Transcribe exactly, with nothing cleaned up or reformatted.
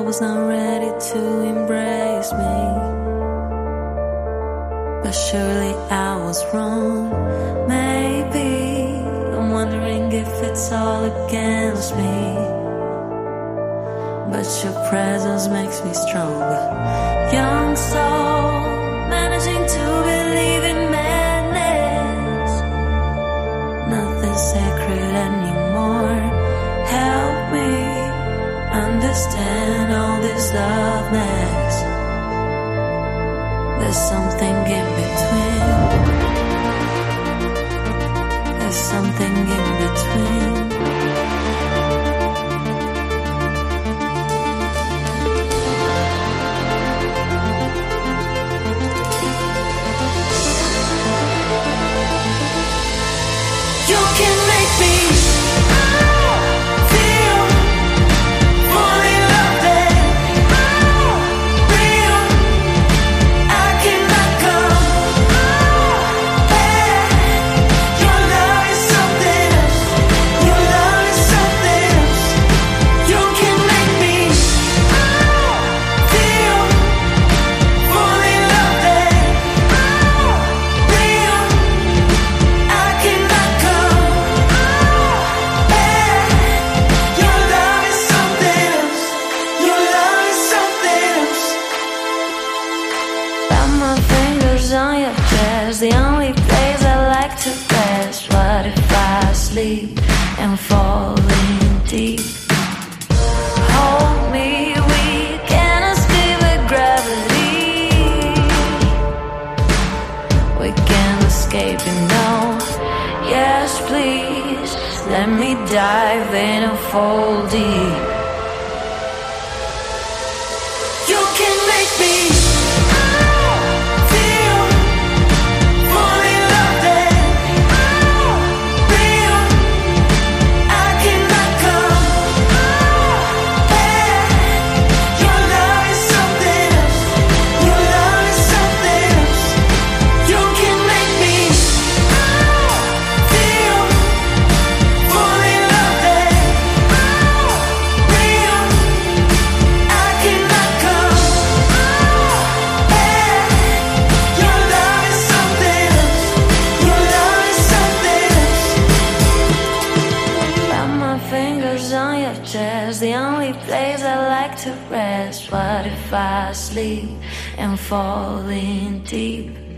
was not ready to embrace me. But surely I was wrong. Maybe I'm wondering if it's all against me. But your presence makes me stronger. Young soul, managing to believe in madness. Nothing sacred anymore. Help me understand all this loveness. There's something in between. There's something in between. You can make me feel fully loved and real. I cannot come back. Your love is something else. Your love is something else. You can make me feel fully loved and real. I cannot come back. Your love is something else. Your love is something else. Got my fingers on your chest, the only place I like to rest. What if I sleep and fall in deep? Hold me, we can escape with gravity. We can escape, you know. Yes, please, let me dive in and fall deep. You can make me feel fully loved and real. I cannot come back. Your love is something else. Your love is something else. You can make me feel fully loved and real. I cannot come back. Your love is something else. Your love is something else. Got my fingers on your chest, the only place I like to rest. What if I sleep and fall in deep?